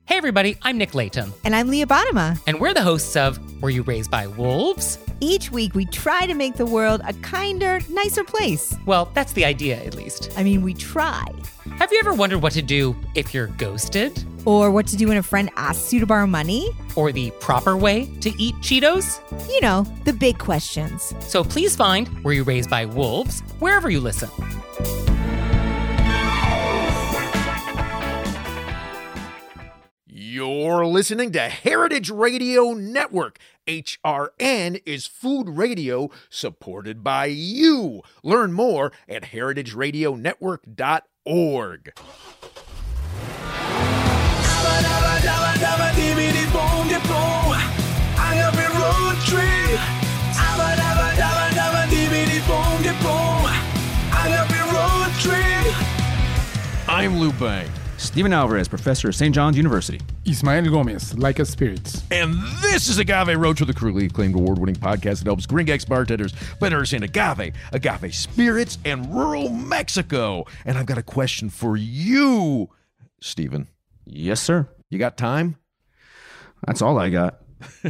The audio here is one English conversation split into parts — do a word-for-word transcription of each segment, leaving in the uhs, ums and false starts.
Hey everybody, I'm Nick Layton. And I'm Leah Bottima. And we're the hosts of Were You Raised by Wolves? Each week we try to make the world a kinder, nicer place. Well, that's the idea, at least. I mean, we try. Have you ever wondered what to do if you're ghosted? Or what to do when a friend asks you to borrow money? Or the proper way to eat Cheetos? You know, the big questions. So please find Were You Raised by Wolves wherever you listen. You're listening to Heritage Radio Network. H R N is food radio supported by you. Learn more at heritage radio network dot org. I'm Lou Bang. Stephen Alvarez, professor at Saint John's University. Ismael Gomez, Like a Spirits. And this is Agave Road to the Cruelly Acclaimed Award-winning podcast that helps Gringex bartenders better understand agave, agave spirits, and rural Mexico. And I've got a question for you, Stephen. Yes, sir. You got time? That's all I got.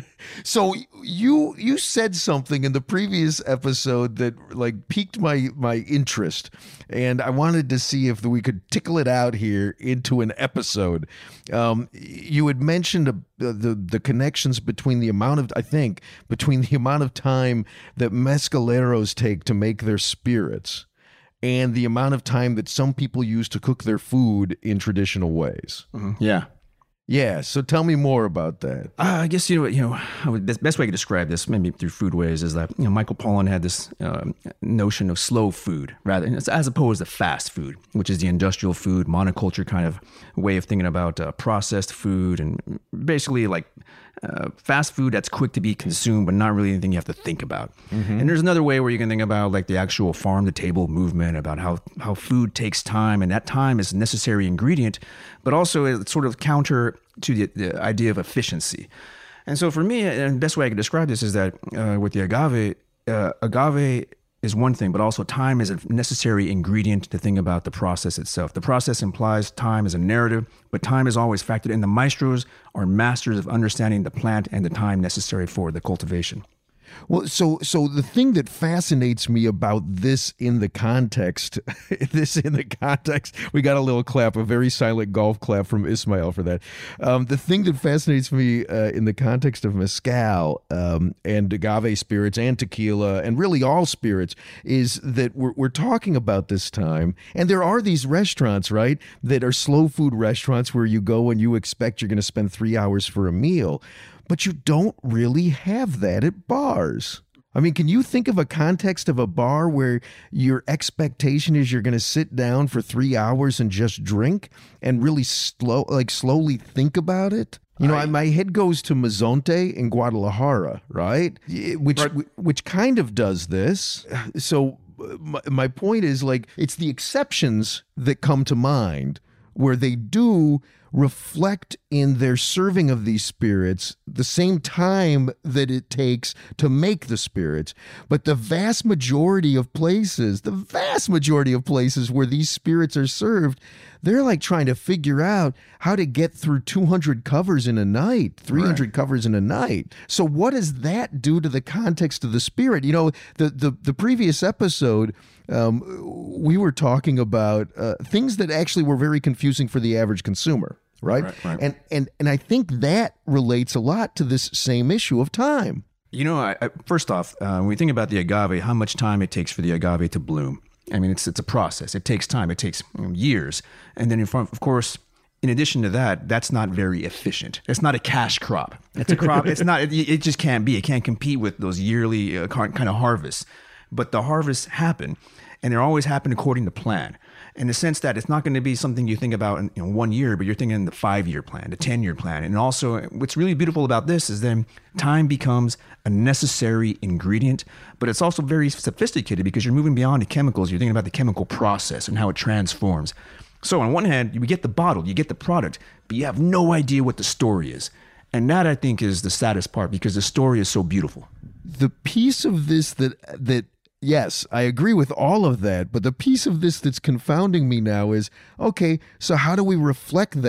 So you you said something in the previous episode that like piqued my my interest, and I wanted to see if we could tickle it out here into an episode. Um, you had mentioned a, the the connections between the amount of I think between the amount of time that mezcaleros take to make their spirits and the amount of time that some people use to cook their food in traditional ways. Mm-hmm. Yeah. Yeah, so tell me more about that. Uh, I guess, you know, you know, the best, best way to describe this, maybe through foodways, is that, you know, Michael Pollan had this uh, notion of slow food, rather, as opposed to fast food, which is the industrial food, monoculture kind of way of thinking about uh, processed food, and basically like uh, fast food that's quick to be consumed, but not really anything you have to think about. Mm-hmm. And there's another way where you can think about like the actual farm-to-table movement, about how, how food takes time, and that time is a necessary ingredient, but also it's sort of counter to the, the idea of efficiency. And so for me, and the best way I can describe this is that uh, with the agave, uh, agave is one thing, but also time is a necessary ingredient to think about the process itself. The process implies time as a narrative, but time is always factored in. The maestros are masters of understanding the plant and the time necessary for the cultivation. Well, so so the thing that fascinates me about this in the context, this in the context, we got a little clap, a very silent golf clap from Ismael for that. Um, the thing that fascinates me uh, in the context of mezcal um, and agave spirits and tequila and really all spirits is that we're, we're talking about this time. And there are these restaurants, right, that are slow food restaurants where you go and you expect you're going to spend three hours for a meal. But you don't really have that at bars. I mean, can you think of a context of a bar where your expectation is you're going to sit down for three hours and just drink and really slow, like slowly think about it? You know, I, my head goes to Mazonte in Guadalajara, right? Which right. which kind of does this. So my, my point is, like, it's the exceptions that come to mind where they do reflect in their serving of these spirits the same time that it takes to make the spirits. But the vast majority of places, the vast majority of places where these spirits are served, they're like trying to figure out how to get through two hundred covers in a night, three hundred right. covers in a night. So what does that do to the context of the spirit? You know, the the, the previous episode, um, we were talking about uh, things that actually were very confusing for the average consumer. Right? Right, right. And, and and I think that relates a lot to this same issue of time. You know, I, I, first off, uh, when we think about the agave, how much time it takes for the agave to bloom. I mean, it's it's a process. It takes time. It takes um, years. And then, in front, of course, in addition to that, that's not very efficient. It's not a cash crop. It's a crop. It's not. It, it just can't be. It can't compete with those yearly uh, kind of harvests. But the harvests happen, and they're always happen according to plan. In the sense that it's not going to be something you think about in you know, one year, but you're thinking the five-year plan, the ten-year plan. And also, what's really beautiful about this is then time becomes a necessary ingredient, but it's also very sophisticated because you're moving beyond the chemicals. You're thinking about the chemical process and how it transforms. So on one hand, you get the bottle, you get the product, but you have no idea what the story is. And that, I think, is the saddest part because the story is so beautiful. The piece of this that that yes, I agree with all of that, but the piece of this that's confounding me now is, okay, so how do we reflect that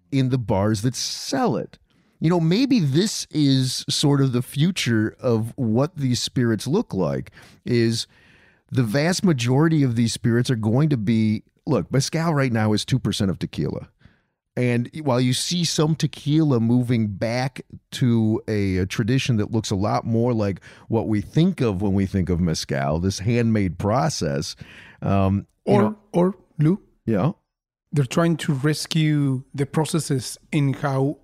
in the bars that sell it. You know, maybe this is sort of the future of what these spirits look like, is the vast majority of these spirits are going to be, look, mezcal right now is two percent of tequila. And while you see some tequila moving back to a, a tradition that looks a lot more like what we think of when we think of mezcal, this handmade process. Um, or, you know, or Lou, yeah. they're trying to rescue the processes in how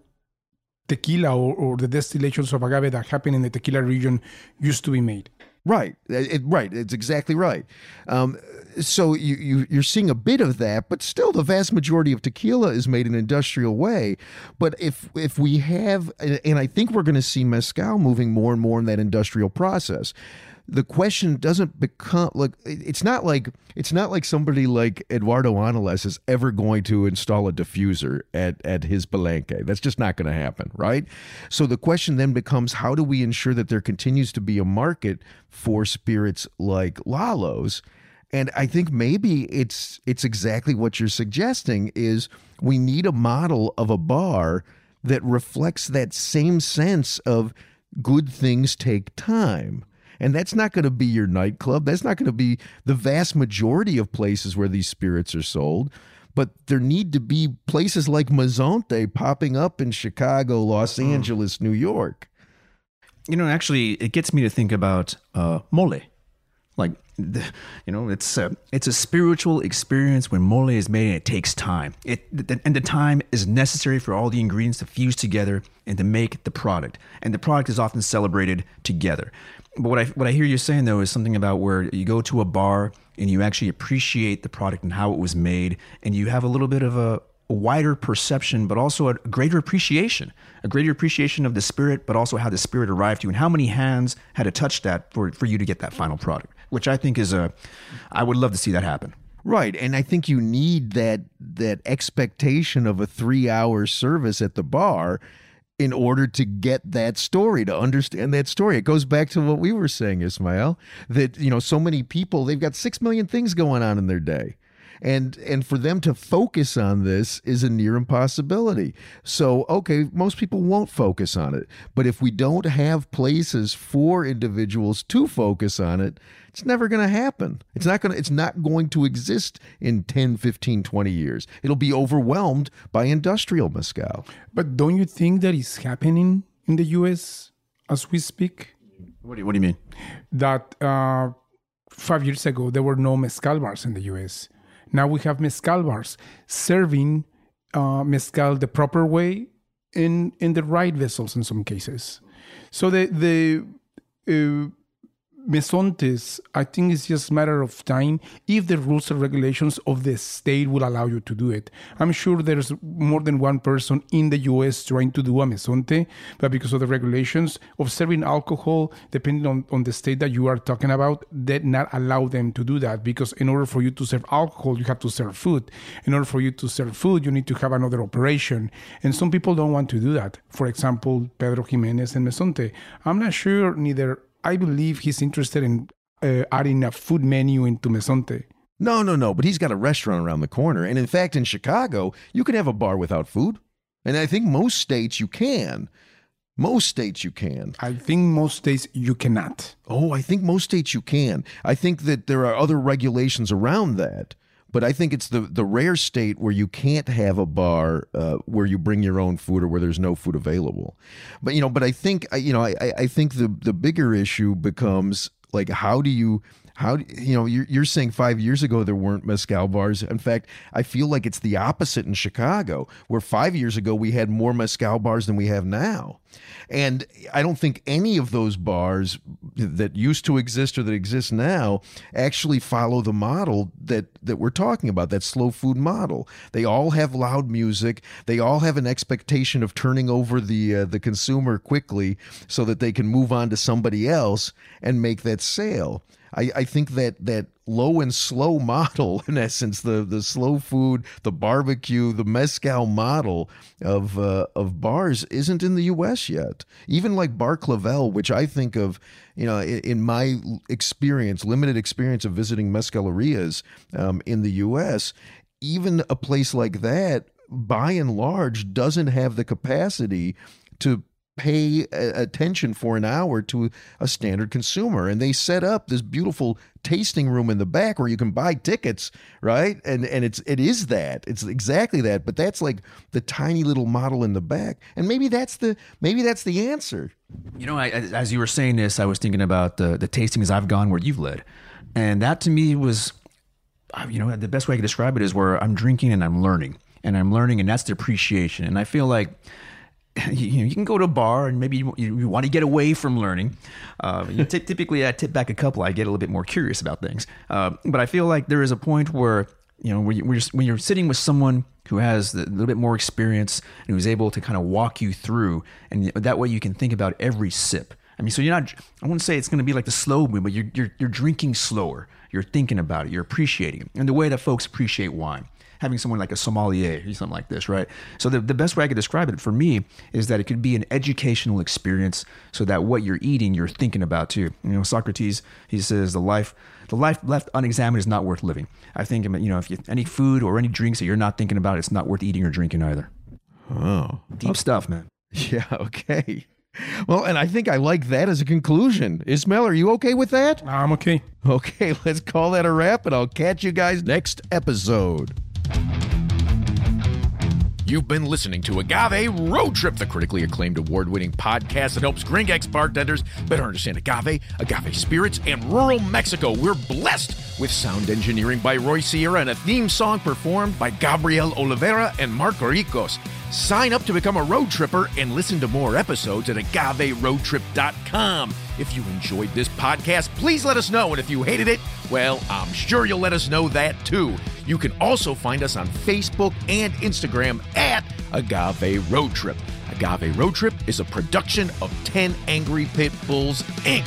tequila or, or the distillations of agave that happen in the tequila region used to be made. Right, it, right. It's exactly right. Um, so you, you you're seeing a bit of that, but still, the vast majority of tequila is made in an industrial way. But if if we have, and I think we're going to see mezcal moving more and more in that industrial process. The question doesn't become like it's not like it's not like somebody like Eduardo Anales is ever going to install a diffuser at at his Palenque. That's just not going to happen, right? So the question then becomes, how do we ensure that there continues to be a market for spirits like Lalo's? And I think maybe it's it's exactly what you're suggesting, is we need a model of a bar that reflects that same sense of good things take time. And that's not going to be your nightclub. That's not going to be the vast majority of places where these spirits are sold. But there need to be places like Mezonte popping up in Chicago, Los Angeles, New York. You know, actually, it gets me to think about uh, mole. Like, the, you know, it's a, it's a spiritual experience when mole is made, and it takes time. It and the time is necessary for all the ingredients to fuse together and to make the product. And the product is often celebrated together. But what I what I hear you saying, though, is something about where you go to a bar and you actually appreciate the product and how it was made, and you have a little bit of a, a wider perception, but also a greater appreciation, a greater appreciation of the spirit, but also how the spirit arrived to you and how many hands had to touch that for, for you to get that final product, which I think is a, I would love to see that happen. Right, and I think you need that that expectation of a three-hour service at the bar in order to get that story, to understand that story. It goes back to what we were saying, Ismael, that, you know, so many people, they've got six million things going on in their day. And and for them to focus on this is a near impossibility. So, okay, most people won't focus on it. But if we don't have places for individuals to focus on it, it's never going to happen. It's not going to, it's not going to exist in ten, fifteen, twenty years. It'll be overwhelmed by industrial mezcal. But don't you think that is happening in the U S as we speak? What do you, what do you mean? That uh, five years ago, there were no mezcal bars in the U S. Now we have mezcal bars serving uh, mezcal the proper way in in the right vessels in some cases. So the the uh, Mezontes, I think it's just a matter of time if the rules and regulations of the state will allow you to do it. I'm sure there's more than one person in the U S trying to do a Mezonte, but because of the regulations of serving alcohol, depending on, on the state that you are talking about, they not allow them to do that, because in order for you to serve alcohol, you have to serve food. In order for you to serve food, you need to have another operation. And some people don't want to do that. For example, Pedro Jimenez and Mezonte. I'm not sure neither. I believe he's interested in uh, adding a food menu into Mezonte. No, no, no. But he's got a restaurant around the corner. And in fact, in Chicago, you can have a bar without food. And I think most states you can. Most states you can. I think most states you cannot. Oh, I think most states you can. I think that there are other regulations around that. But I think it's the, the rare state where you can't have a bar uh, where you bring your own food or where there's no food available. But, you know, but I think, you know, I, I think the, the bigger issue becomes, like, how do you, how, do, you know, you're, you're saying five years ago there weren't mezcal bars. In fact, I feel like it's the opposite in Chicago, where five years ago we had more mezcal bars than we have now. And I don't think any of those bars that used to exist or that exist now actually follow the model that, that we're talking about, that slow food model. They all have loud music. They all have an expectation of turning over the uh, the consumer quickly so that they can move on to somebody else and make that sale. I, I think that that low and slow model, in essence, the the slow food, the barbecue, the mezcal model of uh, of bars isn't in the U S yet. Even like Bar Clavel, which I think of, you know, in, in my experience, limited experience of visiting mezcalerias um, in the U S, even a place like that by and large, doesn't have the capacity to pay a- attention for an hour to a standard consumer. And they set up this beautiful tasting room in the back where you can buy tickets, right? And and it's it is that. It's exactly that. But that's like the tiny little model in the back. And maybe that's the maybe that's the answer. You know, I, as you were saying this, I was thinking about the the tastings I've gone where you've led. And that to me was, you know, the best way I could describe it is where I'm drinking and I'm learning. And I'm learning, and that's the appreciation. And I feel like, you know, you can go to a bar and maybe you, you want to get away from learning. Uh, you t- typically, I tip back a couple. I get a little bit more curious about things. Uh, but I feel like there is a point where, you know, where you, where you're, when you're sitting with someone who has a little bit more experience and who's able to kind of walk you through, and that way you can think about every sip. I mean, so you're not, I wouldn't say it's going to be like the slow movie, but you're, you're, you're drinking slower. You're thinking about it. You're appreciating it. And the way that folks appreciate wine. Having someone like a sommelier or something like this, right? So the, the best way I could describe it for me is that it could be an educational experience so that what you're eating, you're thinking about too. You know, Socrates, he says the life the life left unexamined is not worth living. I think, you know, if you, any food or any drinks that you're not thinking about, it's not worth eating or drinking either. Oh. Deep okay. stuff, man. Yeah, okay. Well, and I think I like that as a conclusion. Ismail, are you okay with that? I'm okay. Okay, let's call that a wrap, and I'll catch you guys next episode. You've been listening to Agave Road Trip, the critically acclaimed award-winning podcast that helps Gringex bartenders better understand agave, agave spirits, and rural Mexico. We're blessed with sound engineering by Roy Sierra and a theme song performed by Gabriel Oliveira and Marco Ricos. Sign up to become a road tripper and listen to more episodes at agave road trip dot com. If you enjoyed this podcast, please let us know. And if you hated it, well, I'm sure you'll let us know that too. You can also find us on Facebook and Instagram at Agave Road Trip. Agave Road Trip is a production of ten Angry Pit Bulls, Incorporated.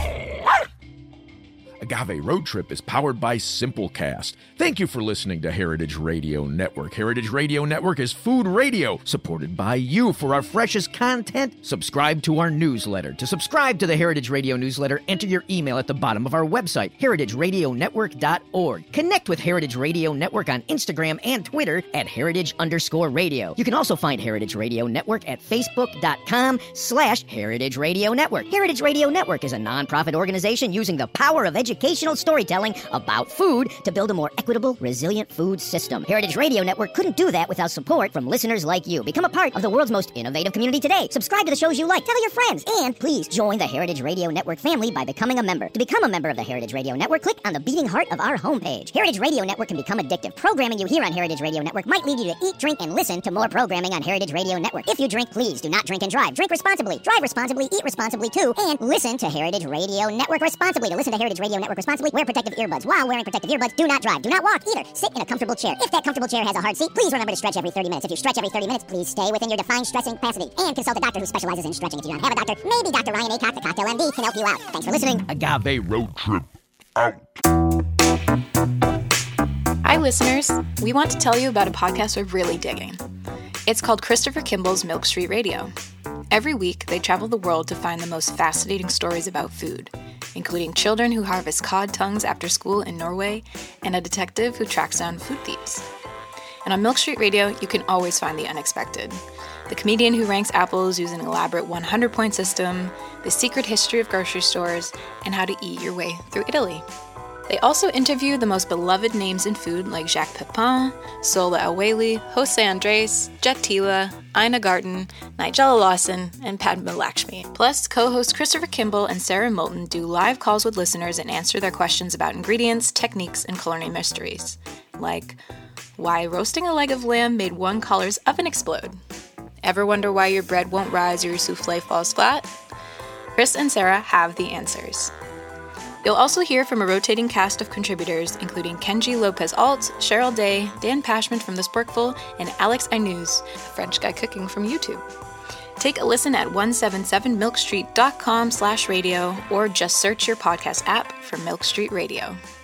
Agave Road Trip is powered by Simplecast. Thank you for listening to Heritage Radio Network. Heritage Radio Network is food radio supported by you. For our freshest content, subscribe to our newsletter. To subscribe to the Heritage Radio newsletter, enter your email at the bottom of our website, heritage radio network dot org. Connect with Heritage Radio Network on Instagram and Twitter at heritage underscore radio. You can also find Heritage Radio Network at facebook.com slash Heritage Radio Network. Heritage Radio Network is a nonprofit organization using the power of education Educational storytelling about food to build a more equitable, resilient food system. Heritage Radio Network couldn't do that without support from listeners like you. Become a part of the world's most innovative community today. Subscribe to the shows you like. Tell your friends. And please join the Heritage Radio Network family by becoming a member. To become a member of the Heritage Radio Network, click on the beating heart of our homepage. Heritage Radio Network can become addictive. Programming you hear on Heritage Radio Network might lead you to eat, drink, and listen to more programming on Heritage Radio Network. If you drink, please do not drink and drive. Drink responsibly. Drive responsibly. Eat responsibly, too. And listen to Heritage Radio Network responsibly. To listen to Heritage Radio Network responsibly, wear protective earbuds. While wearing protective earbuds, do not drive. Do not walk either. Sit in a comfortable chair. If that comfortable chair has a hard seat, please remember to stretch every thirty minutes. If you stretch every thirty minutes, please stay within your defined stressing capacity. And consult a doctor who specializes in stretching. If you don't have a doctor, maybe Doctor Ryan Acock, the Cocktail M D, can help you out. Thanks for listening. Agave Road Trip out. Hi, listeners. We want to tell you about a podcast we're really digging. It's called Christopher Kimball's Milk Street Radio. Every week, they travel the world to find the most fascinating stories about food, including children who harvest cod tongues after school in Norway and a detective who tracks down food thieves. And on Milk Street Radio, you can always find the unexpected. The comedian who ranks apples using an elaborate one hundred point system, the secret history of grocery stores, and how to eat your way through Italy. They also interview the most beloved names in food like Jacques Pepin, Sola El-Waylly, Jose Andres, Jet Tila, Ina Garten, Nigella Lawson, and Padma Lakshmi. Plus, co-hosts Christopher Kimball and Sarah Moulton do live calls with listeners and answer their questions about ingredients, techniques, and culinary mysteries. Like, why roasting a leg of lamb made one caller's oven explode? Ever wonder why your bread won't rise or your souffle falls flat? Chris and Sarah have the answers. You'll also hear from a rotating cast of contributors, including Kenji Lopez-Alt, Cheryl Day, Dan Pashman from The Sporkful, and Alex Aynous, a French guy cooking from YouTube. Take a listen at one seventy-seven milk street dot com slash radio or just search your podcast app for Milk Street Radio.